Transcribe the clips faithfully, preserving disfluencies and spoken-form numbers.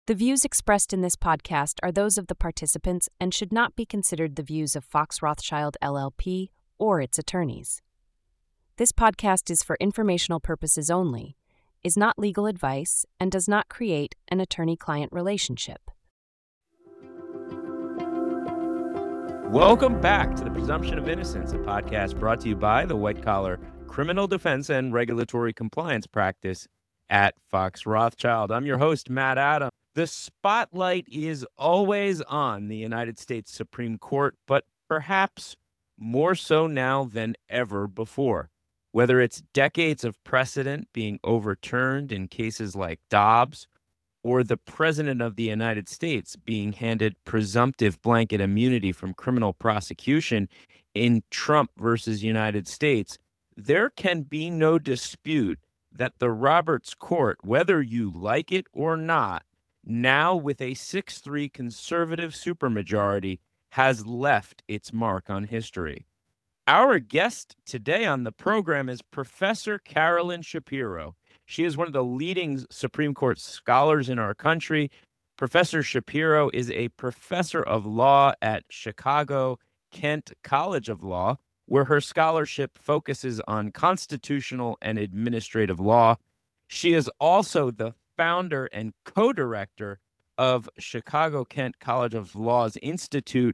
The views expressed in this podcast are those of the participants and should not be considered the views of Fox Rothschild L L P or its attorneys. This podcast is for informational purposes only, is not legal advice, and does not create an attorney-client relationship. Welcome back to The Presumption of Innocence, a podcast brought to you by the White Collar Criminal Defense and Regulatory Compliance Practice at Fox Rothschild. I'm your host, Matt Adams. The spotlight is always on the United States Supreme Court, but perhaps more so now than ever before. Whether it's decades of precedent being overturned in cases like Dobbs, or the President of the United States being handed presumptive blanket immunity from criminal prosecution in Trump versus United States, there can be no dispute that the Roberts Court, whether you like it or not, now with a six three conservative supermajority, has left its mark on history. Our guest today on the program is Professor Carolyn Shapiro. She is one of the leading Supreme Court scholars in our country. Professor Shapiro is a professor of law at Chicago Kent College of Law, where her scholarship focuses on constitutional and administrative law. She is also the founder and co-director of Chicago Kent College of Law's Institute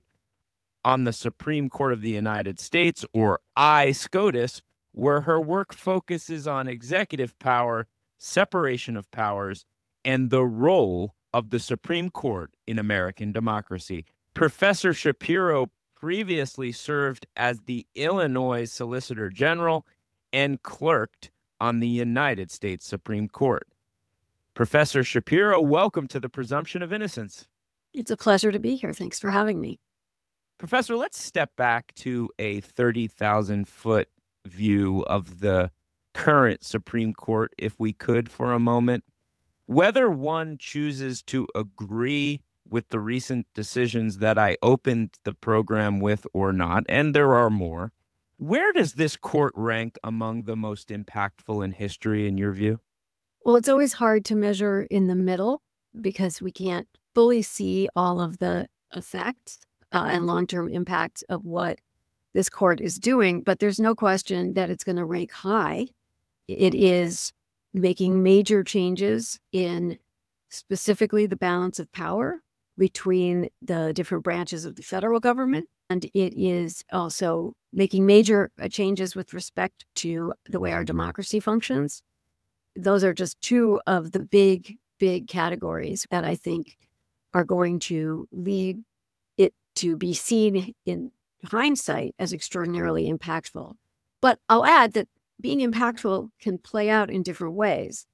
on the Supreme Court of the United States, or I SCOTUS, where her work focuses on executive power, separation of powers, and the role of the Supreme Court in American democracy. Professor Shapiro previously served as the Illinois Solicitor General and clerked on the United States Supreme Court. Professor Shapiro, welcome to The Presumption of Innocence. It's a pleasure to be here. Thanks for having me. Professor, let's step back to a thirty thousand foot view of the current Supreme Court, if we could, for a moment. Whether one chooses to agree with the recent decisions that I opened the program with or not, and there are more, where does this court rank among the most impactful in history, in your view? Well, it's always hard to measure in the middle because we can't fully see all of the effects uh, and long-term impacts of what this court is doing, but there's no question that it's going to rank high. It is making major changes in specifically the balance of power between the different branches of the federal government, and it is also making major uh, changes with respect to the way our democracy functions. Those are just two of the big, big categories that I think are going to lead it to be seen in hindsight as extraordinarily impactful. But I'll add that being impactful can play out in different ways.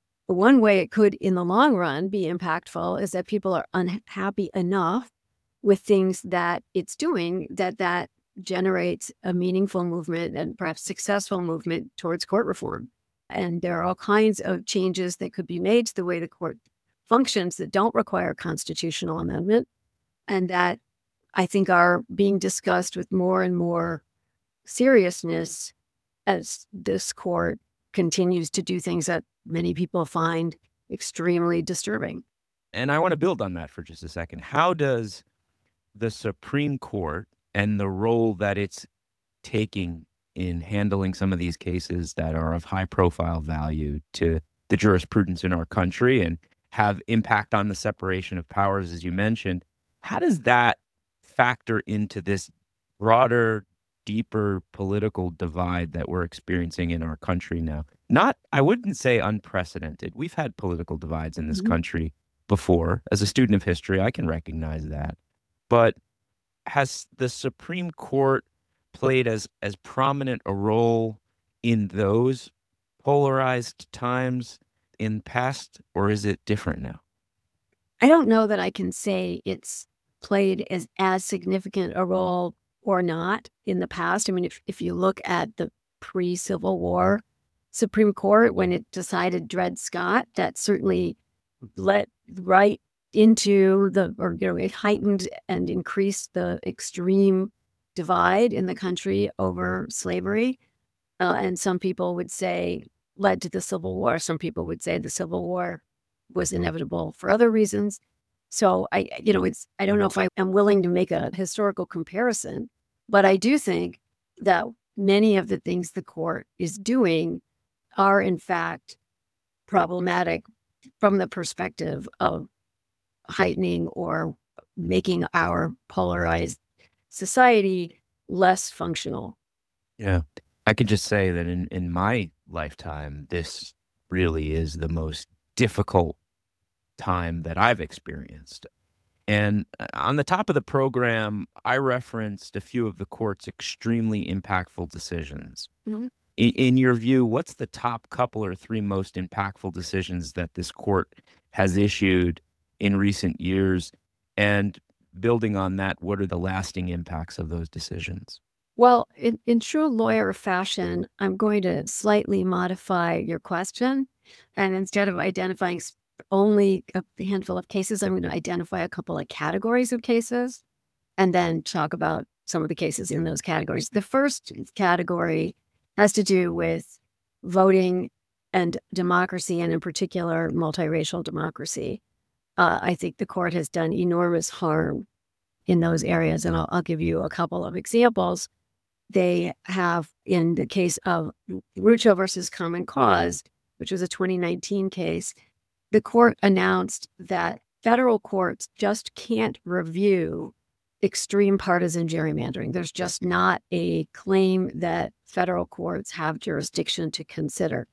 One way it could, in the long run, be impactful is that people are unhappy enough with things that it's doing that that generates a meaningful movement and perhaps successful movement towards court reform. And there are all kinds of changes that could be made to the way the court functions that don't require constitutional amendment, and that I think are being discussed with more and more seriousness as this court continues to do things that many people find extremely disturbing. And I want to build on that for just a second. How does the Supreme Court and the role that it's taking in handling some of these cases that are of high profile value to the jurisprudence in our country and have impact on the separation of powers, as you mentioned, how does that factor into this broader, deeper political divide that we're experiencing in our country now? Not, I wouldn't say unprecedented. We've had political divides in this Mm-hmm. country before. As a student of history, I can recognize that. But has the Supreme Court played as as prominent a role in those polarized times in the past, or is it different now? I don't know that I can say it's played as as significant a role or not in the past. I mean, if, if you look at the pre-Civil War Supreme Court, when it decided Dred Scott, that certainly led right into the, or, you know, it heightened and increased the extreme divide in the country over slavery. Uh, and some people would say led to the Civil War. Some people would say the Civil War was inevitable for other reasons. So I, you know, it's, I don't know if I am willing to make a historical comparison, but I do think that many of the things the court is doing are in fact problematic from the perspective of heightening or making our polarized society less functional. Yeah. I could just say that in, in my lifetime, this really is the most difficult time that I've experienced. And uh, on the top of the program, I referenced a few of the court's extremely impactful decisions. Mhm. In, in your view, what's the top couple or three most impactful decisions that this court has issued in recent years? And building on that, what are the lasting impacts of those decisions? Well, in, in true lawyer fashion, I'm going to slightly modify your question. And instead of identifying s- only a handful of cases, I'm going to identify a couple of categories of cases and then talk about some of the cases in those categories. The first category has to do with voting and democracy, and in particular, multiracial democracy. Uh, I think the court has done enormous harm in those areas, and I'll, I'll give you a couple of examples. They have, in the case of Rucho versus Common Cause, which was a twenty nineteen case, the court announced that federal courts just can't review extreme partisan gerrymandering. There's just not a claim that federal courts have jurisdiction to consider.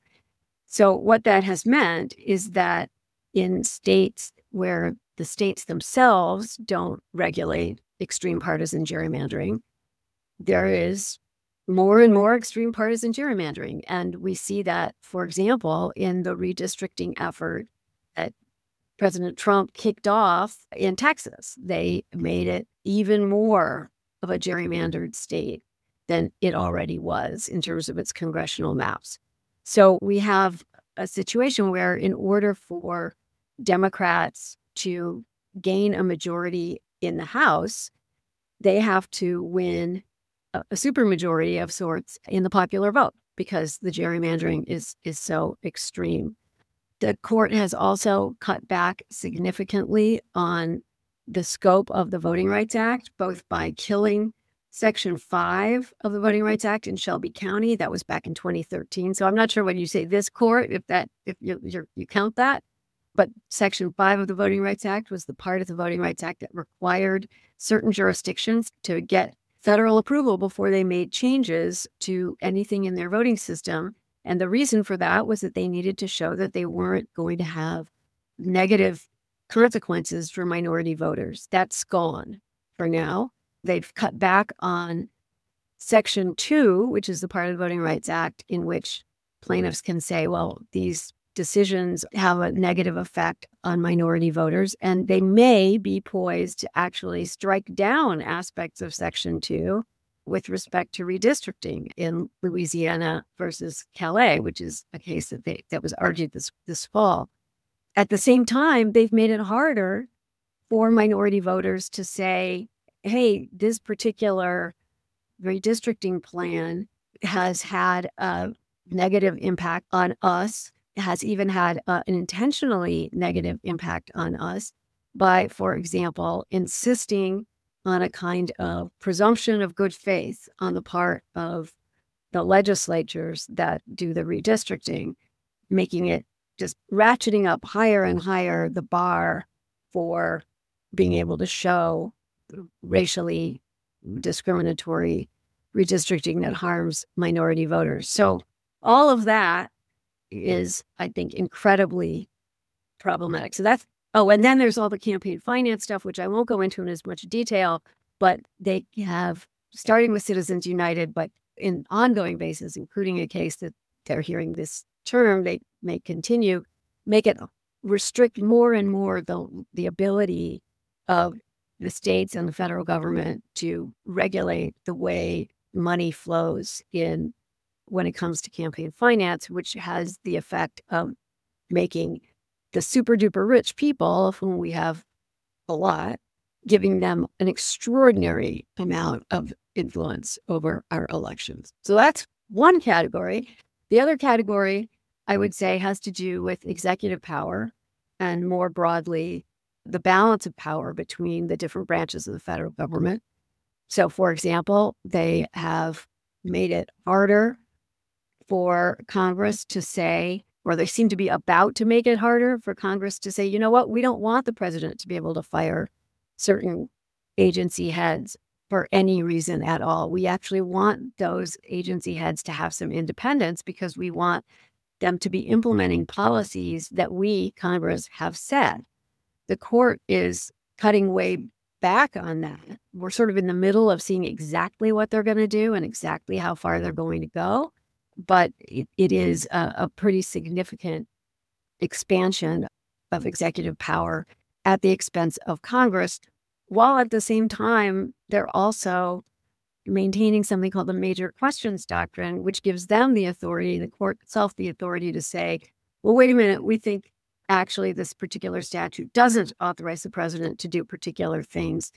So what that has meant is that in states where the states themselves don't regulate extreme partisan gerrymandering, there is more and more extreme partisan gerrymandering. And we see that, for example, in the redistricting effort that President Trump kicked off in Texas. They made it even more of a gerrymandered state than it already was in terms of its congressional maps. So we have a situation where, in order for Democrats to gain a majority in the House, they have to win a, a supermajority of sorts in the popular vote because the gerrymandering is is so extreme. The court has also cut back significantly on the scope of the Voting Rights Act, both by killing Section five of the Voting Rights Act in Shelby County. That was back in twenty thirteen. So I'm not sure when you say this court, if that if you you're, you count that. But Section five of the Voting Rights Act was the part of the Voting Rights Act that required certain jurisdictions to get federal approval before they made changes to anything in their voting system. And the reason for that was that they needed to show that they weren't going to have negative consequences for minority voters. That's gone for now. They've cut back on Section two, which is the part of the Voting Rights Act in which plaintiffs can say, well, these decisions have a negative effect on minority voters, and they may be poised to actually strike down aspects of Section two with respect to redistricting in Louisiana versus Calais, which is a case that they, that was argued this, this fall. At the same time, they've made it harder for minority voters to say, hey, this particular redistricting plan has had a negative impact on us, has even had uh, an intentionally negative impact on us by, for example, insisting on a kind of presumption of good faith on the part of the legislatures that do the redistricting, making it just ratcheting up higher and higher the bar for being able to show racially discriminatory redistricting that harms minority voters. So all of that is, I think, incredibly problematic. So that's, oh, and then there's all the campaign finance stuff, which I won't go into in as much detail, but they have, starting with Citizens United, but in ongoing basis, including a case that they're hearing this term, they may continue, make it restrict more and more the, the ability of the states and the federal government to regulate the way money flows in when it comes to campaign finance, which has the effect of making the super duper rich people, of whom we have a lot, giving them an extraordinary amount of influence over our elections. So that's one category. The other category, I would say, has to do with executive power. and more broadly, the balance of power between the different branches of the federal government. So, for example, they have made it harder for Congress to say, or they seem to be about to make it harder for Congress to say, you know what, we don't want the president to be able to fire certain agency heads for any reason at all. We actually want those agency heads to have some independence because we want them to be implementing policies that we, Congress, have set. The court is cutting way back on that. We're sort of in the middle of seeing exactly what they're going to do and exactly how far they're going to go. But it, it is a, a pretty significant expansion of executive power at the expense of Congress, while at the same time, they're also maintaining something called the major questions doctrine, which gives them the authority, the court itself, the authority to say, well, wait a minute, we think actually this particular statute doesn't authorize the president to do particular things.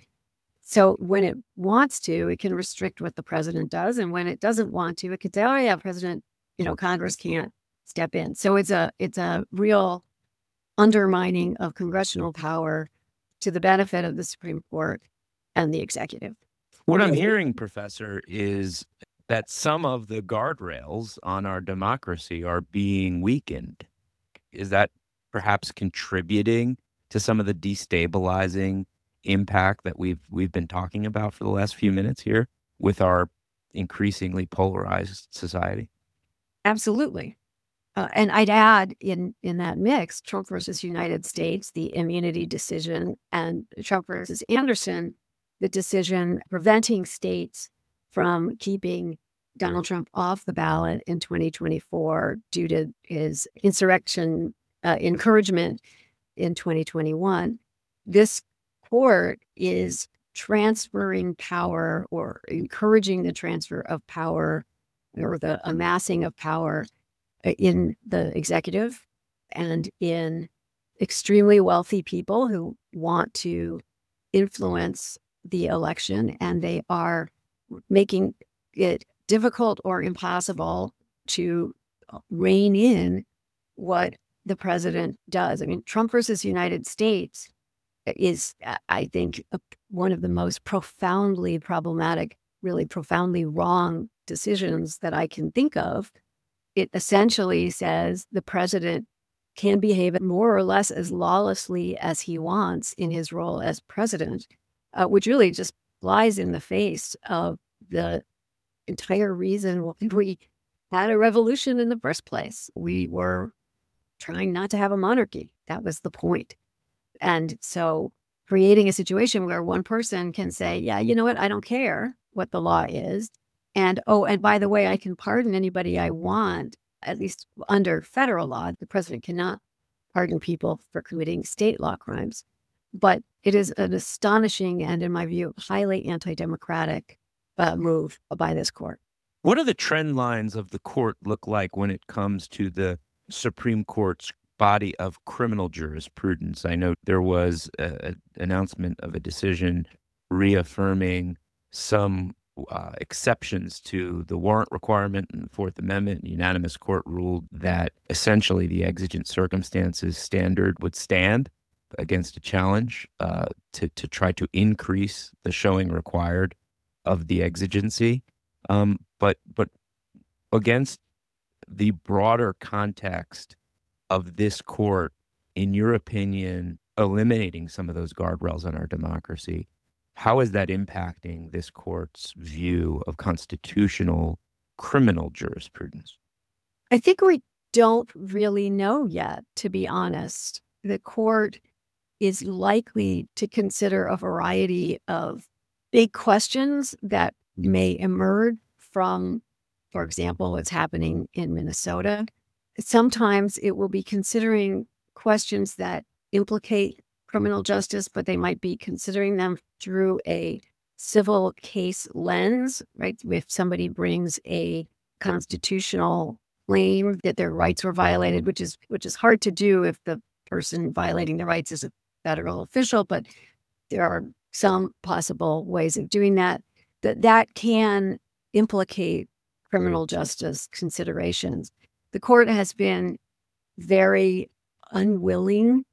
So when it wants to, it can restrict what the president does. And when it doesn't want to, it could say, oh yeah, president, you know, Congress can't step in. So it's a it's a real undermining of congressional power to the benefit of the Supreme Court and the executive. What I'm hearing, Professor, is that some of the guardrails on our democracy are being weakened. Is that perhaps contributing to some of the destabilizing impact that we've we've been talking about for the last few minutes here with our increasingly polarized society? Absolutely. Uh, and I'd add in, in that mix, Trump versus United States, the immunity decision, and Trump versus Anderson, the decision preventing states from keeping Donald Trump off the ballot in twenty twenty-four due to his insurrection uh, encouragement in twenty twenty-one. This court is transferring power or encouraging the transfer of power or the amassing of power in the executive and in extremely wealthy people who want to influence the election, and they are making it difficult or impossible to rein in what the president does. I mean, Trump versus United States is, I think, a, one of the most profoundly problematic, really profoundly wrong decisions that I can think of. It essentially says the president can behave more or less as lawlessly as he wants in his role as president, uh, which really just flies in the face of the entire reason why we had a revolution in the first place. We were trying not to have a monarchy. That was the point. And so creating a situation where one person can say, yeah, you know what, I don't care what the law is. And, oh, and by the way, I can pardon anybody I want, at least under federal law. The president cannot pardon people for committing state law crimes. But it is an astonishing and, in my view, highly anti-democratic uh, move by this court. What do the trend lines of the court look like when it comes to the Supreme Court's body of criminal jurisprudence? I know there was an announcement of a decision reaffirming some uh, exceptions to the warrant requirement in the Fourth Amendment. An unanimous court ruled that essentially the exigent circumstances standard would stand against a challenge uh, to, to try to increase the showing required of the exigency. Um, but but against the broader context of this court, in your opinion, eliminating some of those guardrails on our democracy, how is that impacting this court's view of constitutional criminal jurisprudence? I think we don't really know yet, to be honest. The court is likely to consider a variety of big questions that may emerge from, for example, what's happening in Minnesota. Sometimes it will be considering questions that implicate criminal justice, but they might be considering them through a civil case lens, right? If somebody brings a constitutional claim that their rights were violated, which is which is hard to do if the person violating the rights is a federal official, but there are some possible ways of doing that, that that can implicate criminal justice considerations. The court has been very unwilling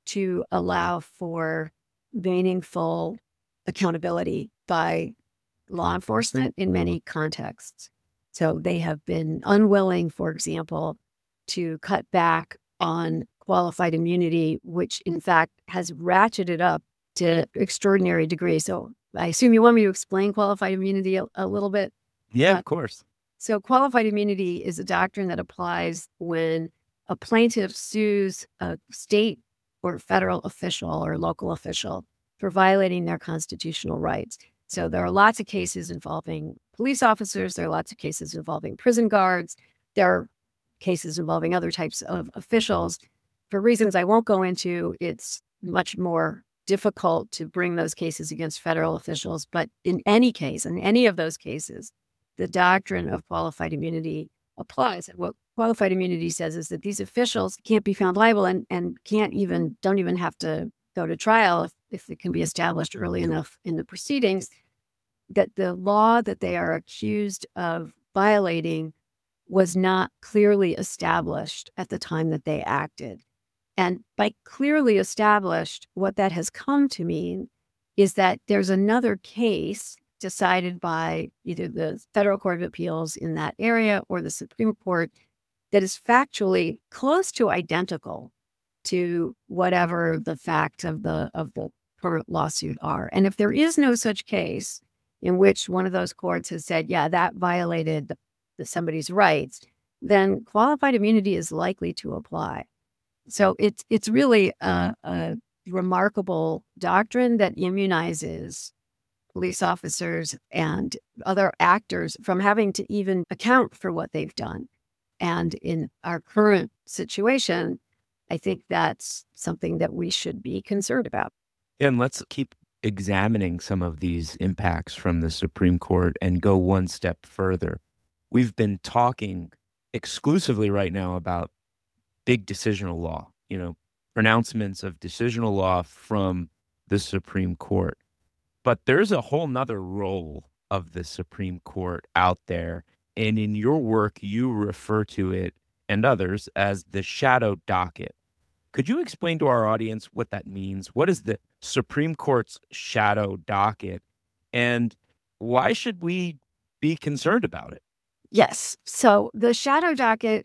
to allow for meaningful accountability by law enforcement in many contexts. So they have been unwilling, for example, to cut back on qualified immunity, which in fact has ratcheted up to extraordinary degrees. So I assume you want me to explain qualified immunity a, a little bit? Yeah, Uh, of course. So qualified immunity is a doctrine that applies when a plaintiff sues a state or federal official or local official for violating their constitutional rights. So there are lots of cases involving police officers. There are lots of cases involving prison guards. There are cases involving other types of officials. For reasons I won't go into, it's much more difficult to bring those cases against federal officials. But in any case, in any of those cases, the doctrine of qualified immunity applies. And what qualified immunity says is that these officials can't be found liable and, and can't even, don't even have to go to trial if, if it can be established early enough in the proceedings that the law that they are accused of violating was not clearly established at the time that they acted. And by clearly established, what that has come to mean is that there's another case decided by either the Federal Court of Appeals in that area or the Supreme Court that is factually close to identical to whatever the facts of the of the current lawsuit are. And if there is no such case in which one of those courts has said, yeah, that violated the, the somebody's rights, then qualified immunity is likely to apply. So it's it's really a, a remarkable doctrine that immunizes police officers and other actors from having to even account for what they've done. And in our current situation, I think that's something that we should be concerned about. And let's keep examining some of these impacts from the Supreme Court and go one step further. We've been talking exclusively right now about big decisional law, you know, pronouncements of decisional law from the Supreme Court. But there's a whole nother role of the Supreme Court out there. And in your work, you refer to it and others as the shadow docket. Could you explain to our audience what that means? What is the Supreme Court's shadow docket? And why should we be concerned about it? Yes. So the shadow docket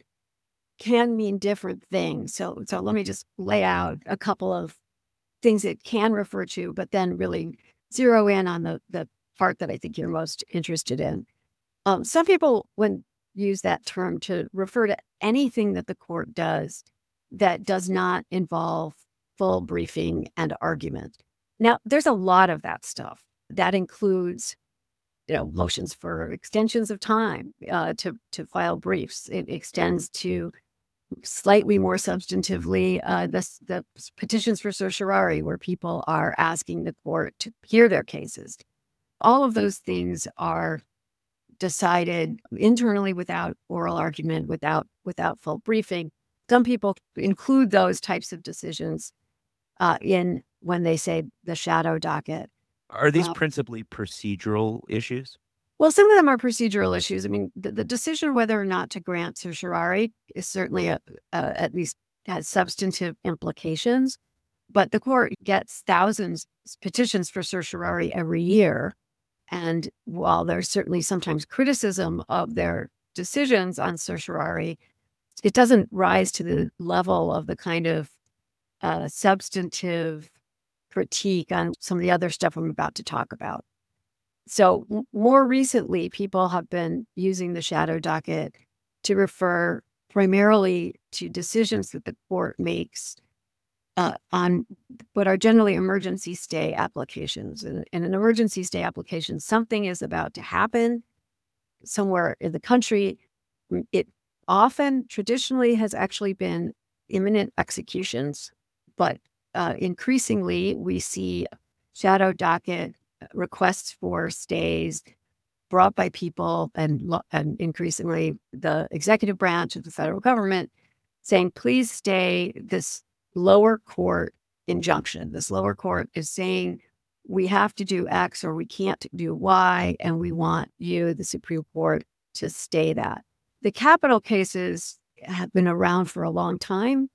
can mean different things. So, so let me just lay out a couple of things it can refer to, but then really zero in on the, the part that I think you're most interested in. Um, some people when use that term to refer to anything that the court does that does not involve full briefing and argument. Now, there's a lot of that stuff. That includes, you know, motions for extensions of time uh, to to file briefs. It extends to slightly more substantively uh, the, the petitions for certiorari, where people are asking the court to hear their cases. All of those things are decided internally without oral argument, without without full briefing. Some people include those types of decisions uh, in when they say the shadow docket. Are these Uh, principally procedural issues? Well, some of them are procedural issues. I mean, the, the decision whether or not to grant certiorari is certainly a, a, at least has substantive implications. But the court gets thousands of petitions for certiorari every year. And while there's certainly sometimes criticism of their decisions on certiorari, it doesn't rise to the level of the kind of uh, substantive critique on some of the other stuff I'm about to talk about. So m- more recently, people have been using the shadow docket to refer primarily to decisions that the court makes uh, on what are generally emergency stay applications. In, in an emergency stay application, something is about to happen somewhere in the country. It often traditionally has actually been imminent executions, but uh, increasingly we see shadow docket requests for stays brought by people and, lo- and increasingly the executive branch of the federal government saying, please stay this lower court injunction. This lower court is saying we have to do X or we can't do Y, and we want you, the Supreme Court, to stay that. The capital cases have been around for a long time.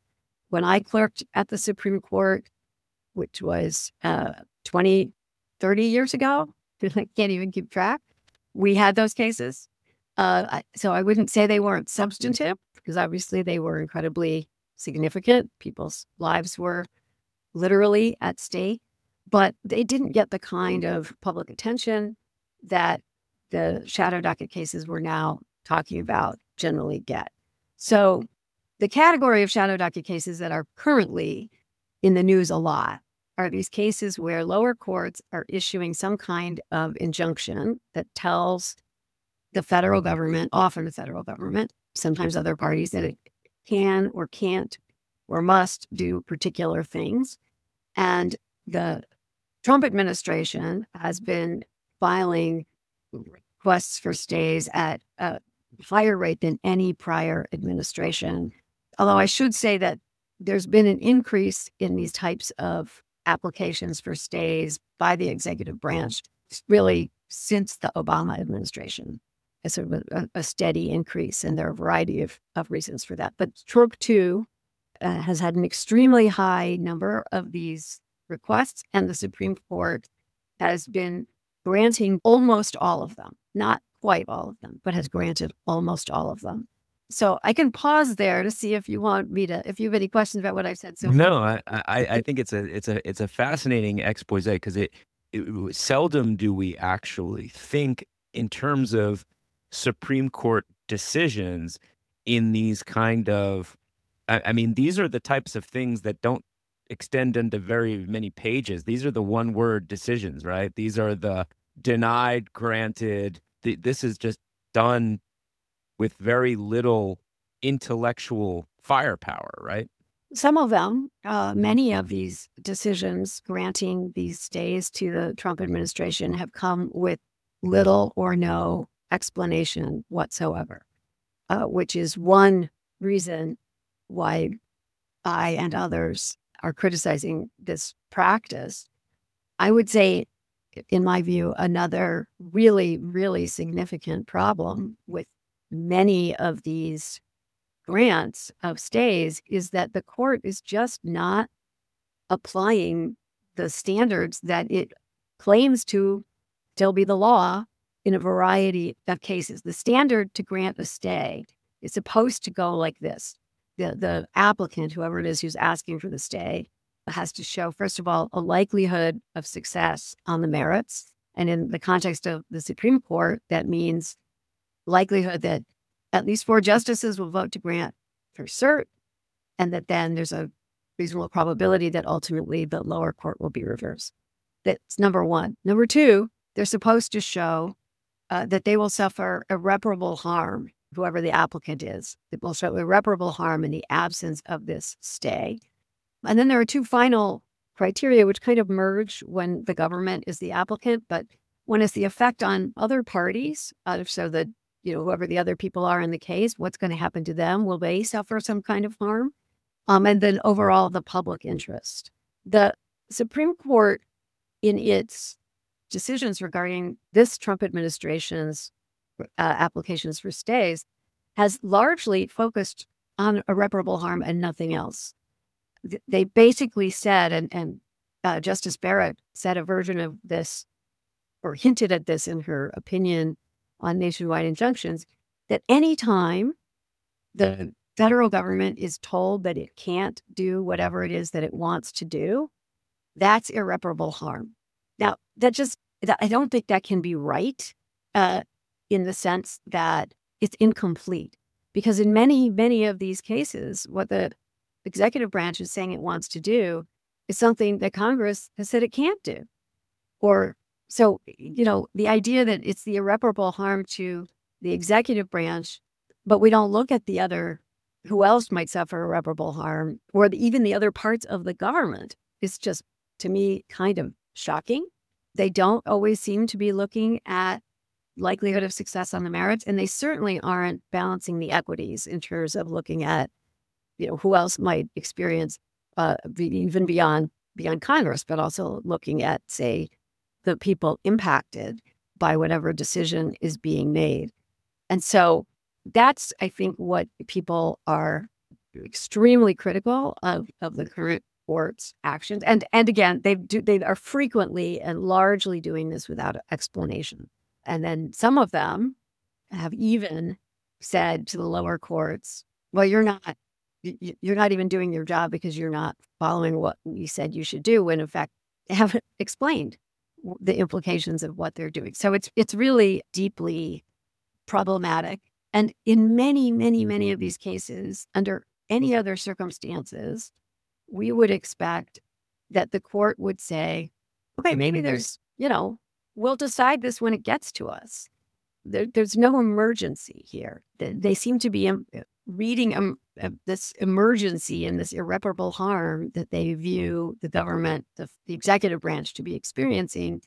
when I clerked at the Supreme Court, which was uh, twenty, thirty years ago, I can't even keep track, we had those cases. Uh, I- so I wouldn't say they weren't substantive, because obviously they were incredibly significant. People's lives were literally at stake, but they didn't get the kind of public attention that the shadow docket cases we're now talking about generally get. So the category of shadow docket cases that are currently in the news a lot are these cases where lower courts are issuing some kind of injunction that tells the federal government, often the federal government, sometimes other parties, that it can or can't or must do particular things. And the Trump administration has been filing requests for stays at a higher rate than any prior administration. Although I should say that there's been an increase in these types of applications for stays by the executive branch, really since the Obama administration. It's sort of a, a steady increase, and there are a variety of, of reasons for that. But Trump, too, uh, has had an extremely high number of these requests, and the Supreme Court has been granting almost all of them, not quite all of them, but has granted almost all of them. So I can pause there to see if you want me to, if you have any questions about what I've said so far. No, I, I, I think it's a it's a it's a fascinating expose, because it, it seldom do we actually think in terms of Supreme Court decisions in these kind of, I, I mean, these are the types of things that don't extend into very many pages. These are the one word decisions, right? These are the denied, granted. Th- this is just done with very little intellectual firepower, right? Some of them, uh, many of these decisions granting these stays to the Trump administration have come with little or no explanation whatsoever, uh, which is one reason why I and others are criticizing this practice. I would say, in my view, another really, really significant problem with many of these grants of stays is that the court is just not applying the standards that it claims to still be the law in a variety of cases. The standard to grant a stay is supposed to go like this. The, the applicant, whoever it is who's asking for the stay, has to show, first of all, a likelihood of success on the merits. And in the context of the Supreme Court, that means likelihood that at least four justices will vote to grant for cert, and that then there's a reasonable probability that ultimately the lower court will be reversed. That's number one. Number two, they're supposed to show uh, that they will suffer irreparable harm, whoever the applicant is, that will suffer irreparable harm in the absence of this stay. And then there are two final criteria which kind of merge when the government is the applicant, but one is the effect on other parties, uh, so that, you know, whoever the other people are in the case, what's going to happen to them? Will they suffer some kind of harm? Um, and then overall, the public interest. The Supreme Court, in its decisions regarding this Trump administration's uh, applications for stays, has largely focused on irreparable harm and nothing else. They basically said, and, and uh, Justice Barrett said a version of this, or hinted at this in her opinion on nationwide injunctions, that any time the federal government is told that it can't do whatever it is that it wants to do, that's irreparable harm. Now, that just, I don't think that can be right uh, in the sense that it's incomplete. Because in many, many of these cases, what the executive branch is saying it wants to do is something that Congress has said it can't do. Or So, you know, the idea that it's the irreparable harm to the executive branch, but we don't look at the other, who else might suffer irreparable harm, or the, even the other parts of the government, is just, to me, kind of shocking. They don't always seem to be looking at likelihood of success on the merits, and they certainly aren't balancing the equities in terms of looking at, you know, who else might experience, uh, be, even beyond beyond Congress, but also looking at, say, the people impacted by whatever decision is being made. And so that's, I think, what people are extremely critical of, of the current court's actions. And and again, they do they are frequently and largely doing this without explanation. And then some of them have even said to the lower courts, well, you're not you're not even doing your job because you're not following what you said you should do, when in fact they haven't explained the implications of what they're doing. So it's it's really deeply problematic. And in many, many, many of these cases, under any other circumstances, we would expect that the court would say, okay, maybe there's, you know, we'll decide this when it gets to us. There, there's no emergency here. They, they seem to be um, reading um, uh, this emergency and this irreparable harm that they view the government, the, the executive branch, to be experiencing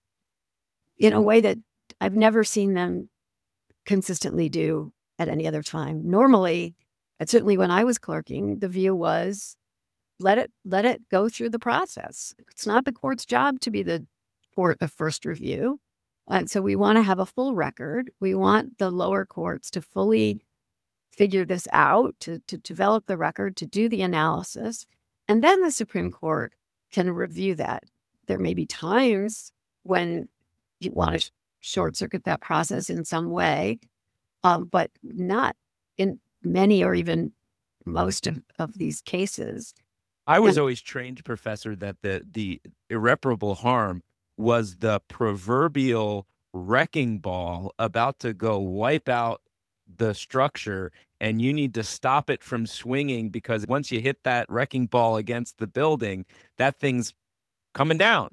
in a way that I've never seen them consistently do at any other time. Normally, and certainly when I was clerking, the view was let it let it go through the process. It's not the court's job to be the court of first review. And so we want to have a full record. We want the lower courts to fully figure this out, to, to develop the record, to do the analysis. And then the Supreme Court can review that. There may be times when you want to short circuit that process in some way, um, but not in many or even most of, of these cases. I was always trained, Professor, that the the irreparable harm was the proverbial wrecking ball about to go wipe out the structure, and you need to stop it from swinging, because once you hit that wrecking ball against the building, that thing's coming down.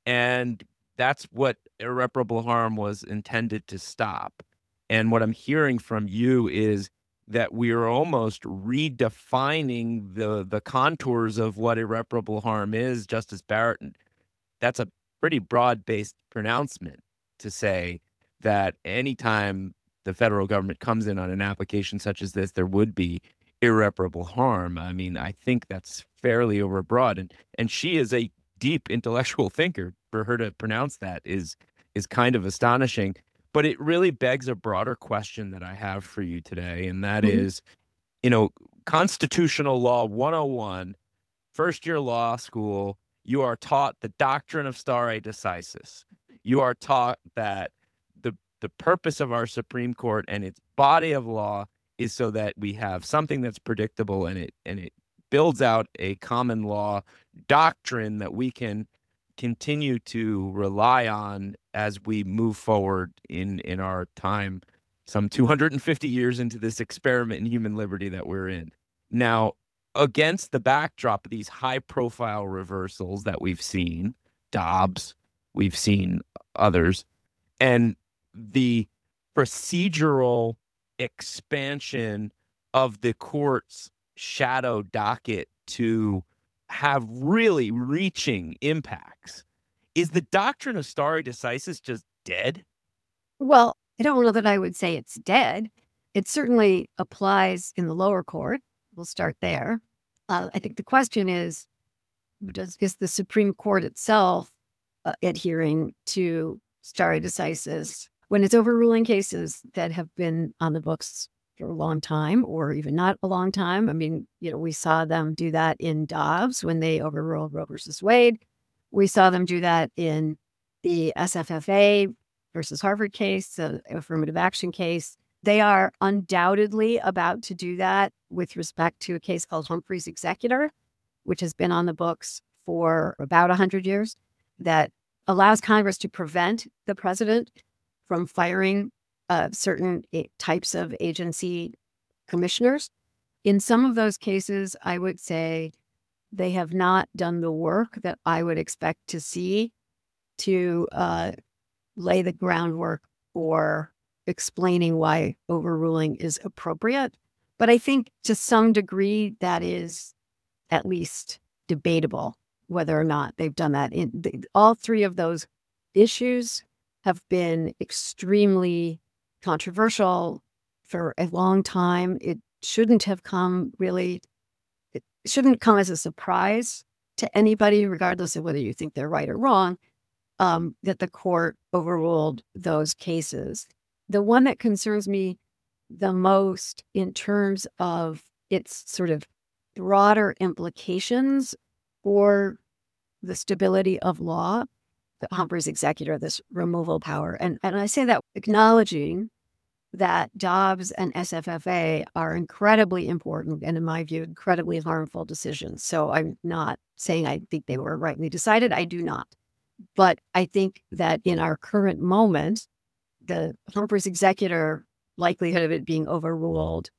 And that's what irreparable harm was intended to stop. And what I'm hearing from you is that we are almost redefining the the contours of what irreparable harm is, Justice Barrett. And that's a pretty broad-based pronouncement to say that anytime the federal government comes in on an application such as this, there would be irreparable harm. I mean, I think that's fairly overbroad. And and she is a deep intellectual thinker. For her to pronounce that is is kind of astonishing. But it really begs a broader question that I have for you today, and that mm-hmm. is, you know, constitutional law one oh one, first year law school, you are taught the doctrine of stare decisis. You are taught that the the purpose of our Supreme Court and its body of law is so that we have something that's predictable, and it and it builds out a common law doctrine that we can continue to rely on as we move forward in in our time, some two hundred fifty years into this experiment in human liberty that we're in. Now, against the backdrop of these high-profile reversals that we've seen, Dobbs, we've seen others, and the procedural expansion of the court's shadow docket to have really reaching impacts, is the doctrine of stare decisis just dead? Well, I don't know that I would say it's dead. It certainly applies in the lower court. We'll start there. Uh, I think the question is, does is the Supreme Court itself uh, adhering to stare decisis when it's overruling cases that have been on the books for a long time, or even not a long time? I mean, you know, we saw them do that in Dobbs when they overruled Roe versus Wade. We saw them do that in the S F F A versus Harvard case, the affirmative action case. They are undoubtedly about to do that with respect to a case called Humphrey's Executor, which has been on the books for about one hundred years, that allows Congress to prevent the president from firing uh, certain a- types of agency commissioners. In some of those cases, I would say they have not done the work that I would expect to see to uh, lay the groundwork for explaining why overruling is appropriate. But I think to some degree that is at least debatable, whether or not they've done that. In the, all three of those issues have been extremely controversial for a long time. It shouldn't have come really, it shouldn't come as a surprise to anybody, regardless of whether you think they're right or wrong, um, that the court overruled those cases. The one that concerns me the most in terms of its sort of broader implications for the stability of law, the Humphrey's executor, this removal power. And, and I say that acknowledging that Dobbs and S F F A are incredibly important and, in my view, incredibly harmful decisions. So I'm not saying I think they were rightly decided. I do not. But I think that in our current moment, the Humphrey's executor likelihood of it being overruled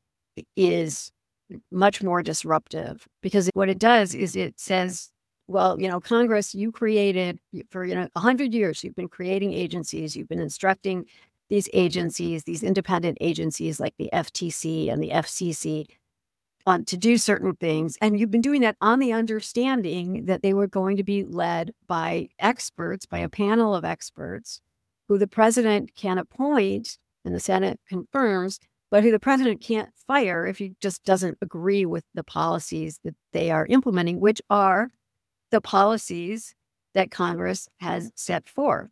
is much more disruptive, because what it does is it says, well, you know, Congress, you created for, you know, a hundred years, you've been creating agencies, you've been instructing these agencies, these independent agencies like the F T C and the F C C on to do certain things. And you've been doing that on the understanding that they were going to be led by experts, by a panel of experts who the president can appoint and the Senate confirms, but who the president can't fire if he just doesn't agree with the policies that they are implementing, which are the policies that Congress has set forth.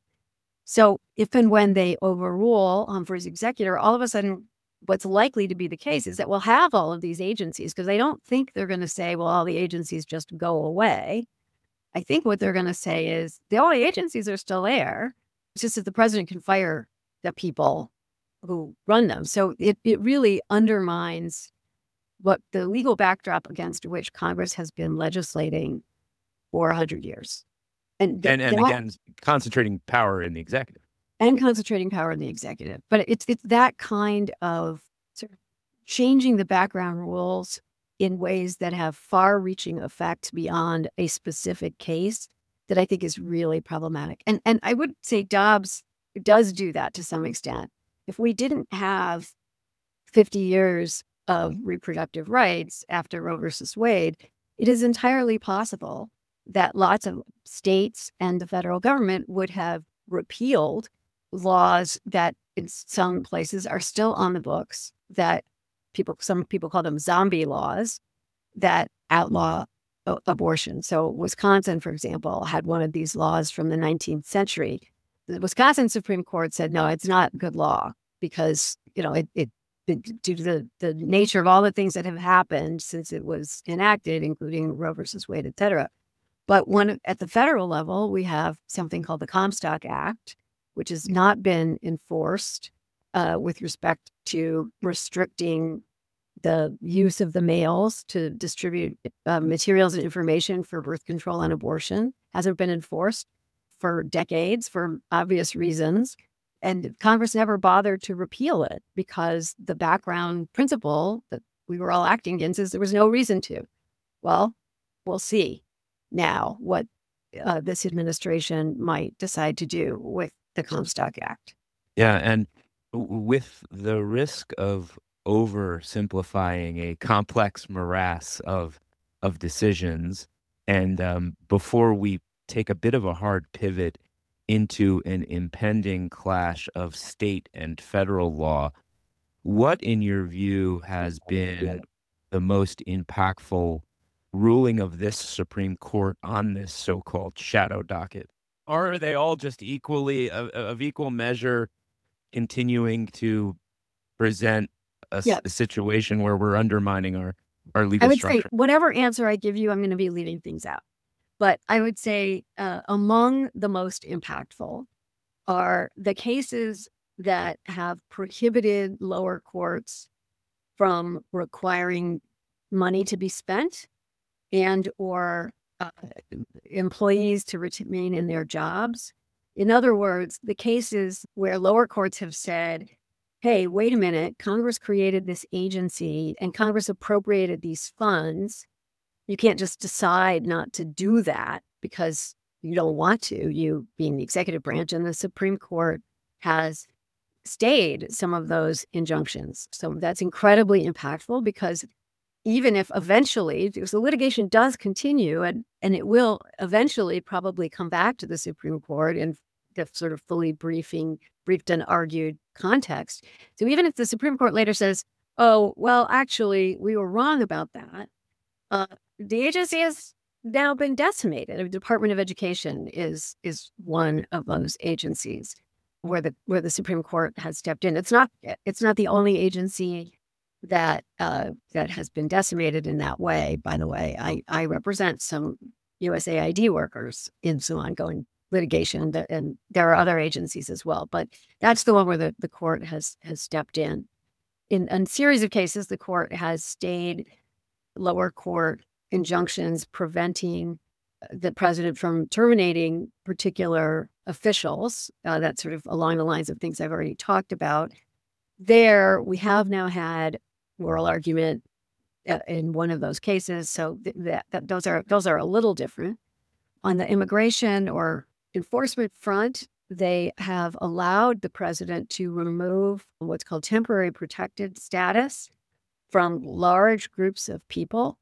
So if and when they overrule Humphrey's executor, all of a sudden, what's likely to be the case is that we'll have all of these agencies, because they don't think they're going to say, well, all the agencies just go away. I think what they're going to say is the all the agencies are still there. It's just that the president can fire the people who run them. So it, it really undermines what the legal backdrop against which Congress has been legislating for one hundred years. And, th- And, and that, again, concentrating power in the executive. and concentrating power in the executive. But it's it's that kind of sort of changing the background rules in ways that have far-reaching effects beyond a specific case that I think is really problematic. And and I would say Dobbs does do that to some extent. If we didn't have fifty years of reproductive rights after Roe versus Wade, it is entirely possible that lots of states and the federal government would have repealed laws that in some places are still on the books, that people, some people call them zombie laws, that outlaw a- abortion. So Wisconsin, for example, had one of these laws from the nineteenth century. The Wisconsin Supreme Court said, no, it's not good law because, you know, it, it due to the, the nature of all the things that have happened since it was enacted, including Roe versus Wade, et cetera. But when at the federal level, we have something called the Comstock Act, which has not been enforced uh, with respect to restricting the use of the mails to distribute uh, materials and information for birth control and abortion. Hasn't been enforced for decades for obvious reasons. And Congress never bothered to repeal it because the background principle that we were all acting against is there was no reason to. Well, we'll see now what uh, this administration might decide to do with the Comstock Act. Yeah, and w- with the risk of oversimplifying a complex morass of of decisions, and um, before we take a bit of a hard pivot into an impending clash of state and federal law, what, in your view, has been the most impactful ruling of this Supreme Court on this so-called shadow docket? Or are they all just equally, of, of equal measure, continuing to present a, s- Yeah. a situation where we're undermining our, our I legal would structure? say whatever answer I give you, I'm going to be leaving things out. But I would say uh, among the most impactful are the cases that have prohibited lower courts from requiring money to be spent and or uh, employees to remain in their jobs. In other words, the cases where lower courts have said, hey, wait a minute, Congress created this agency and Congress appropriated these funds. You can't just decide not to do that because you don't want to, you being the executive branch, and the Supreme Court has stayed some of those injunctions. So that's incredibly impactful because even if eventually, because the litigation does continue and, and it will eventually probably come back to the Supreme Court in the sort of fully briefing, briefed and argued context. So even if the Supreme Court later says, oh, well, actually, we were wrong about that, uh, the agency has now been decimated. The Department of Education is is one of those agencies where the where the Supreme Court has stepped in. It's not it's not the only agency that uh, that has been decimated in that way. By the way, I, I represent some U S A I D workers in some ongoing litigation, that, and there are other agencies as well. But that's the one where the, the court has has stepped in. In a series of cases, the court has stayed lower court injunctions preventing the president from terminating particular officials. Uh, that's sort of along the lines of things I've already talked about. There, we have now had oral argument uh, in one of those cases, so th- that, that those are those are a little different. On the immigration or enforcement front, they have allowed the president to remove what's called temporary protected status from large groups of people,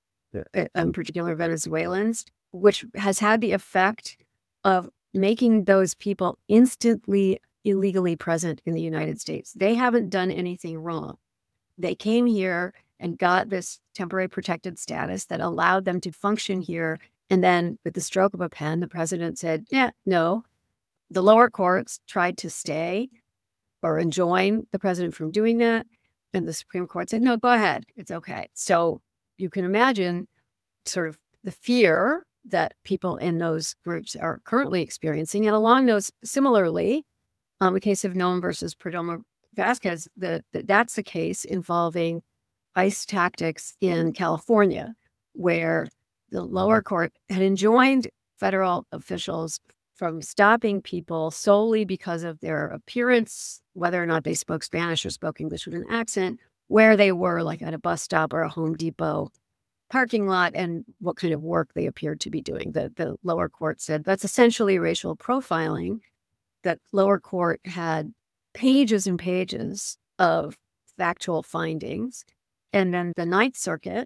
uh, in particular Venezuelans, which has had the effect of making those people instantly illegally present in the United States. They haven't done anything wrong. They came here and got this temporary protected status that allowed them to function here. And then with the stroke of a pen, the president said, yeah, no. The lower courts tried to stay or enjoin the president from doing that. And the Supreme Court said, no, go ahead. It's okay. So you can imagine sort of the fear that people in those groups are currently experiencing. And along those, similarly, um, the case of Noam versus Perdomo Vasquez, the, the, that's the case involving ICE tactics in California, where the lower court had enjoined federal officials from stopping people solely because of their appearance, whether or not they spoke Spanish or spoke English with an accent, where they were, like at a bus stop or a Home Depot parking lot, and what kind of work they appeared to be doing. The, the lower court said that's essentially racial profiling. That lower court had pages and pages of factual findings. And then the Ninth Circuit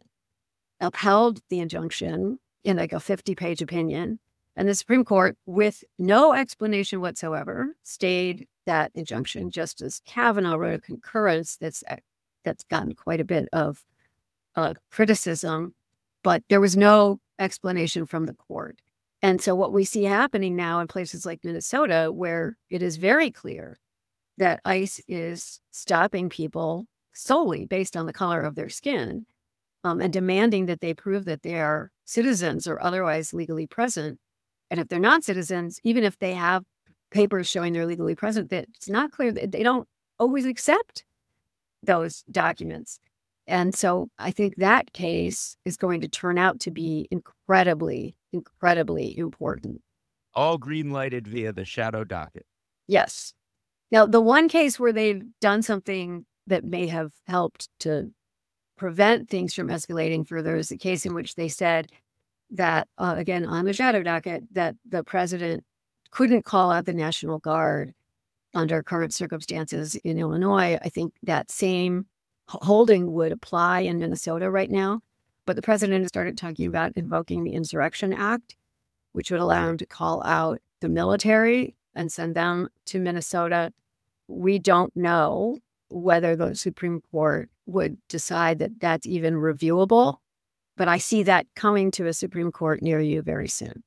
upheld the injunction in like a fifty-page opinion. And the Supreme Court, with no explanation whatsoever, stayed that injunction. Justice Kavanaugh wrote a concurrence that's that's gotten quite a bit of uh, criticism, but there was no explanation from the court. And so what we see happening now in places like Minnesota, where it is very clear that ICE is stopping people solely based on the color of their skin, um, and demanding that they prove that they are citizens or otherwise legally present. And if they're not citizens, even if they have papers showing they're legally present, that it's not clear that they don't always accept those documents. And so I think that case is going to turn out to be incredibly, incredibly important. All green lighted via the shadow docket. Yes. Now, the one case where they've done something that may have helped to prevent things from escalating further is the case in which they said that, uh, again, on the shadow docket, that the president couldn't call out the National Guard under current circumstances in Illinois. I think that same holding would apply in Minnesota right now. But the president has started talking about invoking the Insurrection Act, which would allow him to call out the military and send them to Minnesota. We don't know whether the Supreme Court would decide that that's even reviewable. But I see that coming to a Supreme Court near you very soon.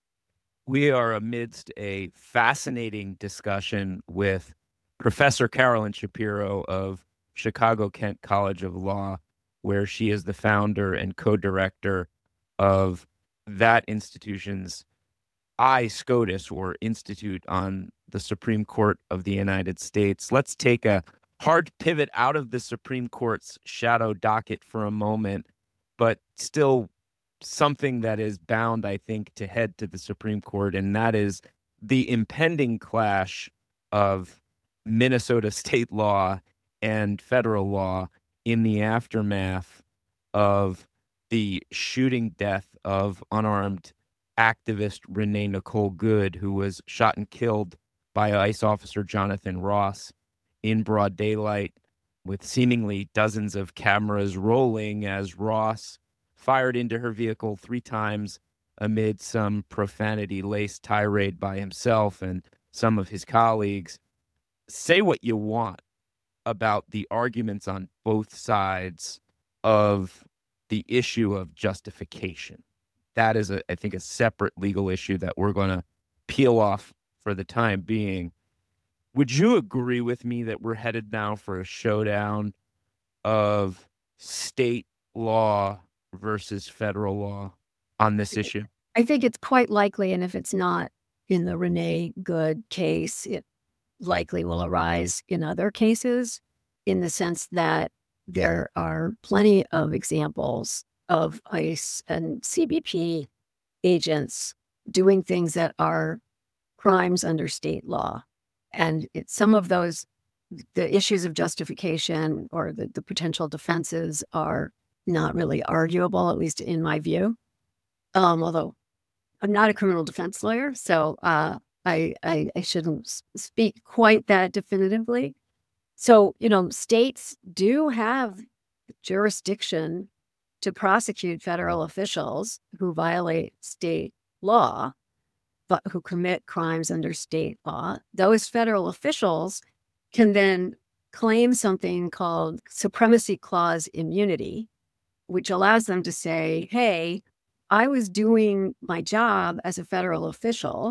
We are amidst a fascinating discussion with Professor Carolyn Shapiro of Chicago-Kent College of Law, where she is the founder and co-director of that institution's I SCOTUS, or Institute on the Supreme Court of the United States. Let's take a hard pivot out of the Supreme Court's shadow docket for a moment, but still something that is bound, I think, to head to the Supreme Court, and that is the impending clash of Minnesota state law and federal law in the aftermath of the shooting death of unarmed activist Renee Nicole Good, who was shot and killed by ICE officer Jonathan Ross in broad daylight, with seemingly dozens of cameras rolling as Ross fired into her vehicle three times amid some profanity-laced tirade by himself and some of his colleagues. Say what you want about the arguments on both sides of the issue of justification. That is, a, I think, a separate legal issue that we're going to peel off for the time being. Would you agree with me that we're headed now for a showdown of state law versus federal law on this issue? I think it's quite likely, and if it's not in the Renee Good case, it likely will arise in other cases, in the sense that there are plenty of examples of ICE and C B P agents doing things that are crimes under state law. And it, some of those, the issues of justification or the, the potential defenses are not really arguable, at least in my view. Um, although I'm not a criminal defense lawyer, so uh, I, I, I shouldn't speak quite that definitively. So, you know, states do have jurisdiction to prosecute federal officials who violate state law, but who commit crimes under state law. Those federal officials can then claim something called Supremacy Clause immunity, which allows them to say, hey, I was doing my job as a federal official,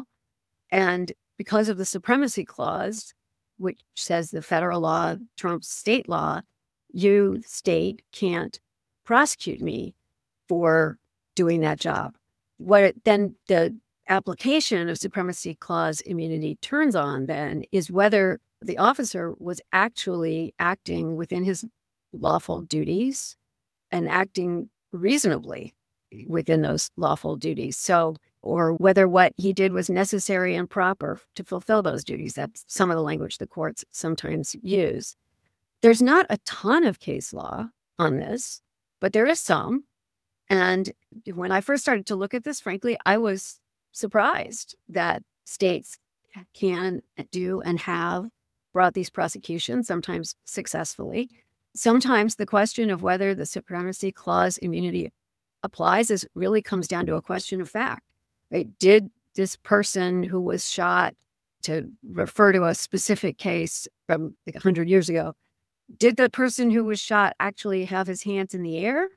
and because of the Supremacy Clause, which says the federal law trumps state law, you, state, can't prosecute me for doing that job. What it, then the application of Supremacy Clause immunity turns on then is whether the officer was actually acting within his lawful duties and acting reasonably within those lawful duties. So, or whether what he did was necessary and proper to fulfill those duties. That's some of the language the courts sometimes use. There's not a ton of case law on this, but there is some. And when I first started to look at this, frankly, I was surprised that states can do and have brought these prosecutions, sometimes successfully. Sometimes the question of whether the Supremacy Clause immunity applies is really comes down to a question of fact. Right? Did this person who was shot, to refer to a specific case from like one hundred years ago, did the person who was shot actually have his hands in the air?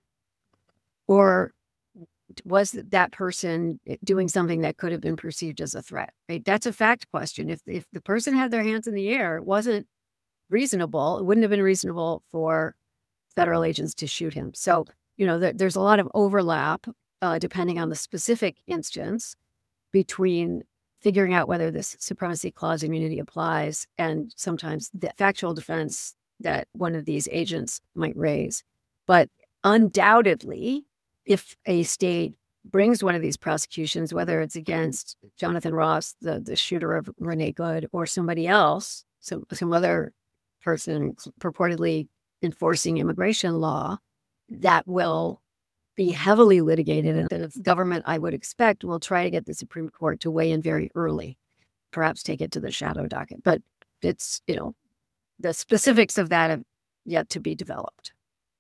Or was that person doing something that could have been perceived as a threat? Right? That's a fact question. If if the person had their hands in the air, it wasn't reasonable. It wouldn't have been reasonable for federal agents to shoot him. So, you know, there, there's a lot of overlap, uh, depending on the specific instance, between figuring out whether this Supremacy Clause immunity applies and sometimes the factual defense that one of these agents might raise. But undoubtedly, if a state brings one of these prosecutions, whether it's against Jonathan Ross, the, the shooter of Renee Good, or somebody else, some, some other person purportedly enforcing immigration law, that will be heavily litigated. And the government, I would expect, will try to get the Supreme Court to weigh in very early, perhaps take it to the shadow docket. But it's, you know, the specifics of that have yet to be developed.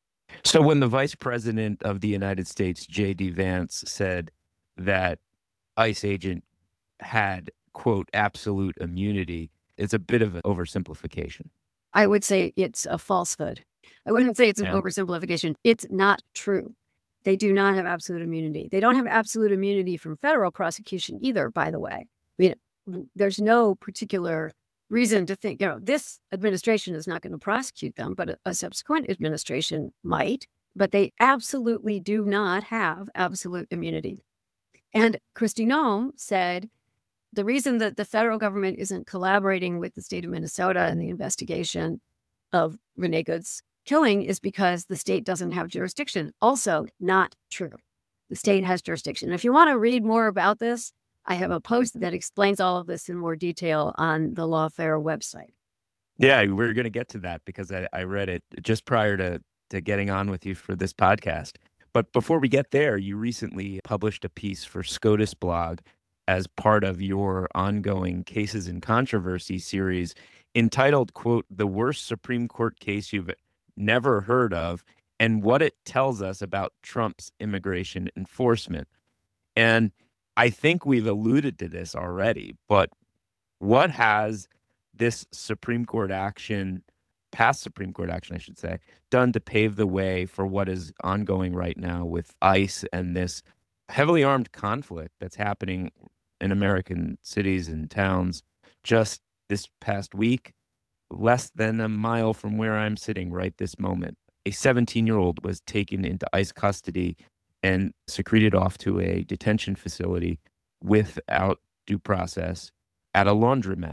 So when the Vice President of the United States, J D Vance, said that ICE agent had, quote, absolute immunity, it's a bit of an oversimplification. I would say it's a falsehood. I wouldn't say it's an Yeah. oversimplification. It's not true. They do not have absolute immunity. They don't have absolute immunity from federal prosecution either, by the way. I mean, there's no particular reason to think, you know, this administration is not going to prosecute them, but a, a subsequent administration might. But they absolutely do not have absolute immunity. And Kristi Noem said the reason that the federal government isn't collaborating with the state of Minnesota in the investigation of Renee Good's killing is because the state doesn't have jurisdiction. Also not true. The state has jurisdiction. And if you want to read more about this, I have a post that explains all of this in more detail on the Lawfare website. Yeah, we're going to get to that because I, I read it just prior to, to getting on with you for this podcast. But before we get there, you recently published a piece for SCOTUS blog as part of your ongoing Cases and Controversy series entitled, quote, "The Worst Supreme Court Case You've Never Heard of and What It Tells Us About Trump's Immigration Enforcement." And I think we've alluded to this already, but what has this Supreme Court action, past Supreme Court action, I should say, done to pave the way for what is ongoing right now with ICE and this heavily armed conflict that's happening in American cities and towns just this past week, less than a mile from where I'm sitting right this moment? a seventeen-year-old was taken into ICE custody and secreted off to a detention facility without due process at a laundromat,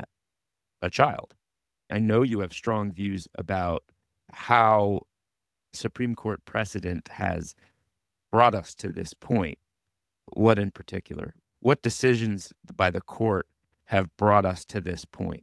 a child. I know you have strong views about how Supreme Court precedent has brought us to this point. What in particular? What decisions by the court have brought us to this point?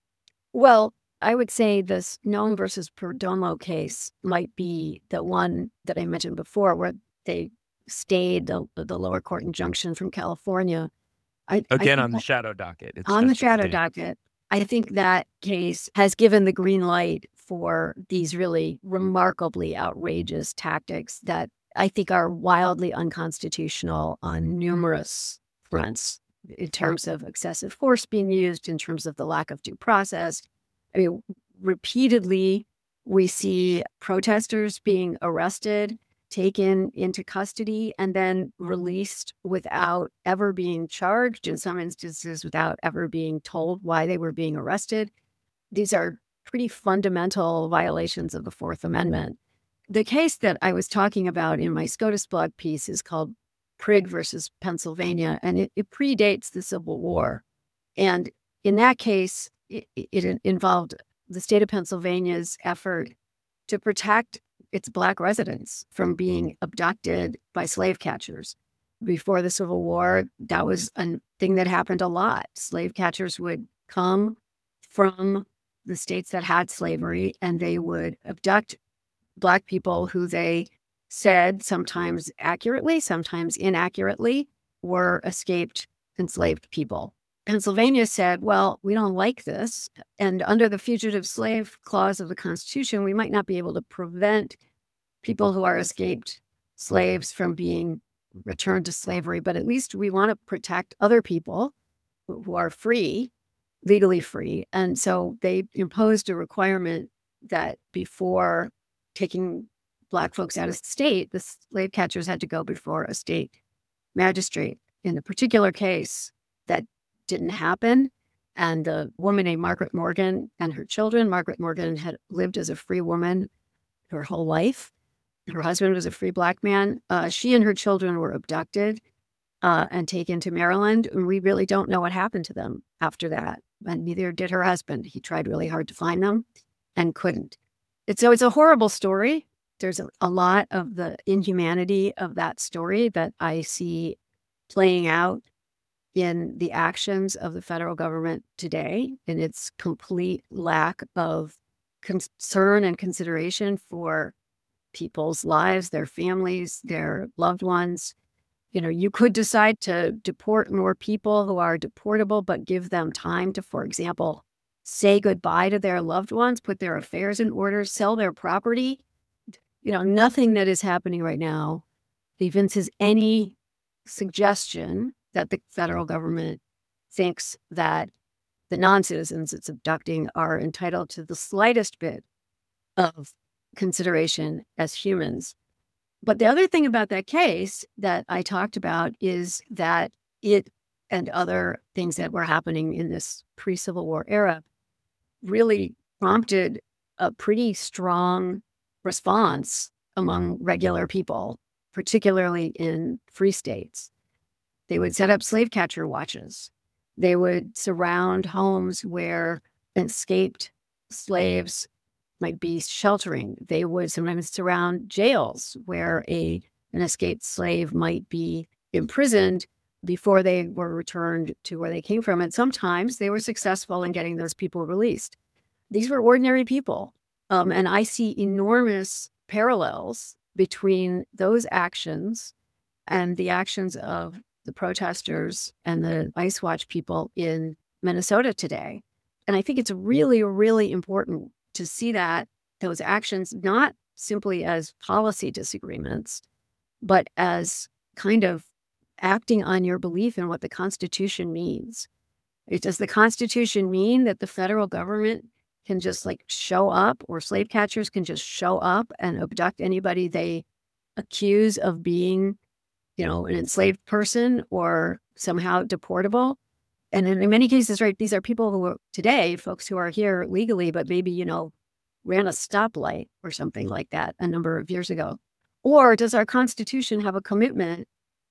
Well, I would say this Noem versus Perdomo case might be the one that I mentioned before, where they stayed the, the lower court injunction from California. I, Again, I on the that, shadow docket. It's on the just shadow stayed. docket, I think that case has given the green light for these really remarkably outrageous tactics that I think are wildly unconstitutional on numerous fronts, in terms of excessive force being used, in terms of the lack of due process. I mean, repeatedly, we see protesters being arrested, taken into custody, and then released without ever being charged, in some instances without ever being told why they were being arrested. These are pretty fundamental violations of the Fourth Amendment. The case that I was talking about in my SCOTUS blog piece is called Prigg versus Pennsylvania, and it, it predates the Civil War. And in that case, it, it involved the state of Pennsylvania's effort to protect its Black residents from being abducted by slave catchers. Before the Civil War, that was a thing that happened a lot. Slave catchers would come from the states that had slavery, and they would abduct Black people who they said, sometimes accurately, sometimes inaccurately, were escaped enslaved people. Pennsylvania said, well, we don't like this. And under the Fugitive Slave Clause of the Constitution, we might not be able to prevent people who are escaped slaves from being returned to slavery, but at least we want to protect other people who are free, legally free. And so they imposed a requirement that before taking Black folks out of state, the slave catchers had to go before a state magistrate. In a particular case, that didn't happen. And the woman named Margaret Morgan and her children, Margaret Morgan had lived as a free woman her whole life. Her husband was a free Black man. Uh, she and her children were abducted uh, and taken to Maryland. And we really don't know what happened to them after that. And neither did her husband. He tried really hard to find them and couldn't. And so it's a horrible story. There's a, a lot of the inhumanity of that story that I see playing out in the actions of the federal government today, in its complete lack of concern and consideration for people's lives, their families, their loved ones. You know, you could decide to deport more people who are deportable, but give them time to, for example, say goodbye to their loved ones, put their affairs in order, sell their property. You know, nothing that is happening right now evinces any suggestion that the federal government thinks that the non-citizens it's abducting are entitled to the slightest bit of consideration as humans. But the other thing about that case that I talked about is that it and other things that were happening in this pre-Civil War era really prompted a pretty strong response among regular people, particularly in free states. They would set up slave catcher watches. They would surround homes where escaped slaves might be sheltering. They would sometimes surround jails where a an escaped slave might be imprisoned before they were returned to where they came from. And sometimes they were successful in getting those people released. These were ordinary people. Um, and I see enormous parallels between those actions and the actions of the protesters and the ICE Watch people in Minnesota today. And I think it's really, really important to see that those actions not simply as policy disagreements, but as kind of acting on your belief in what the Constitution means. Does the Constitution mean that the federal government can just like show up, or slave catchers can just show up and abduct anybody they accuse of being, you know, an enslaved person or somehow deportable? And in many cases, right, these are people who are today, folks who are here legally, but maybe, you know, ran a stoplight or something like that a number of years ago? Or does our Constitution have a commitment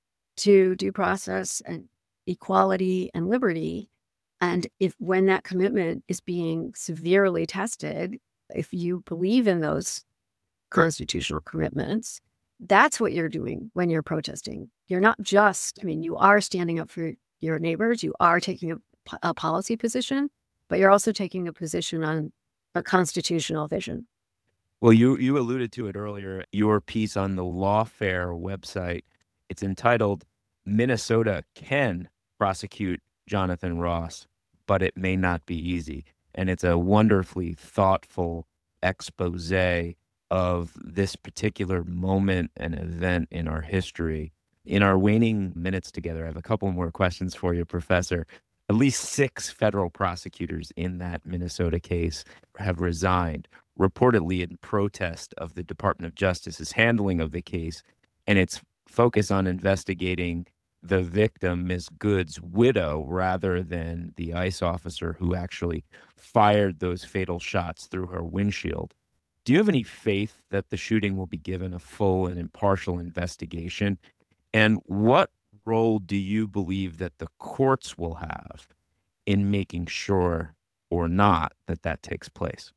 to due process and equality and liberty? And if when that commitment is being severely tested, if you believe in those constitutional commitments, that's what you're doing when you're protesting. You're not just, I mean, you are standing up for your neighbors, you are taking a, a policy position, but you're also taking a position on a constitutional vision. Well, you you alluded to it earlier. Your piece on the Lawfare website, it's entitled "Minnesota Can Prosecute Jonathan Ross, but it may not be easy." And it's a wonderfully thoughtful expose of this particular moment and event in our history. In our waning minutes together, I have a couple more questions for you, Professor. At least six federal prosecutors in that Minnesota case have resigned, reportedly in protest of the Department of Justice's handling of the case and its focus on investigating the victim, Miz Good's widow, rather than the ICE officer who actually fired those fatal shots through her windshield. Do you have any faith that the shooting will be given a full and impartial investigation? And what role do you believe that the courts will have in making sure or not that that takes place?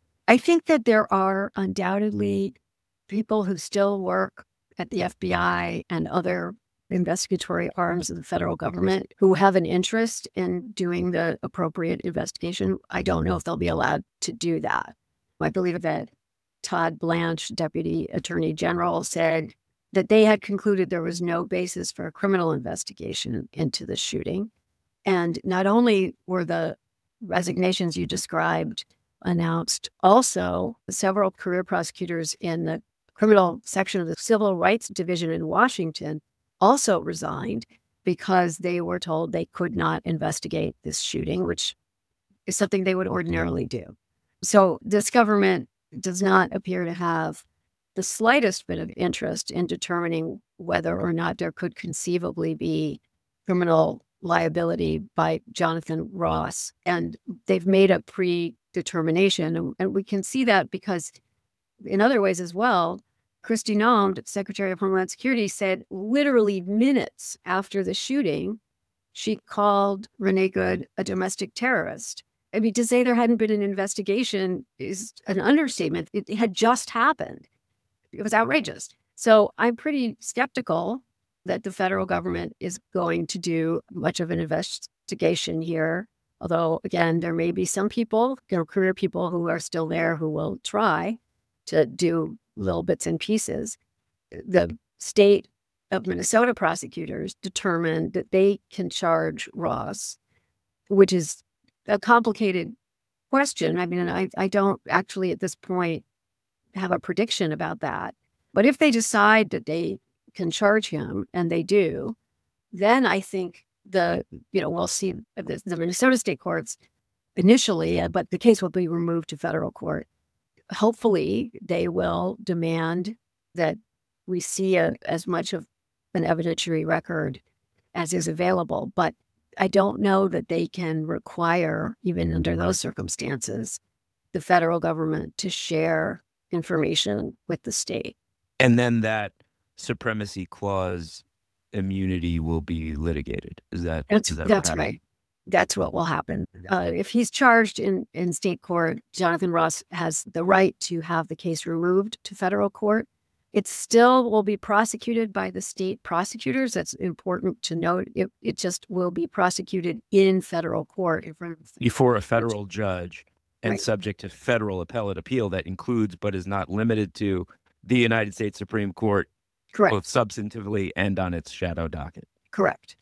I think that there are undoubtedly people who still work at the F B I and other investigatory arms of the federal government who have an interest in doing the appropriate investigation. I don't know if they'll be allowed to do that. I believe that Todd Blanche, Deputy Attorney General, said that they had concluded there was no basis for a criminal investigation into the shooting. And not only were the resignations you described announced, also several career prosecutors in the criminal section of the Civil Rights Division in Washington also resigned because they were told they could not investigate this shooting, which is something they would ordinarily do. So this government does not appear to have the slightest bit of interest in determining whether or not there could conceivably be criminal liability by Jonathan Ross. And they've made a predetermination. And we can see that because in other ways as well, Kristi Noem, Secretary of Homeland Security, said literally minutes after the shooting, she called Renee Good a domestic terrorist. I mean, to say there hadn't been an investigation is an understatement. It had just happened. It was outrageous. So I'm pretty skeptical that the federal government is going to do much of an investigation here. Although, again, there may be some people, you know, career people who are still there who will try to do little bits and pieces. The state of Minnesota prosecutors determined that they can charge Ross, which is a complicated question. I mean, I, I don't actually at this point have a prediction about that. But if they decide that they can charge him, and they do, then I think the, you know, we'll see the, the Minnesota state courts initially, uh, but the case will be removed to federal court. Hopefully, they will demand that we see a, as much of an evidentiary record as is available. But I don't know that they can require, even under those circumstances, the federal government to share information with the state. And then that supremacy clause immunity will be litigated. Is that That's, is that that's right. That's what will happen. Uh, if he's charged in, in state court, Jonathan Ross has the right to have the case removed to federal court. It still will be prosecuted by the state prosecutors. That's important to note. It, it just will be prosecuted in federal court in front of before a federal judge and Right. subject to federal appellate appeal that includes but is not limited to the United States Supreme Court, Correct. both substantively and on its shadow docket. Correct.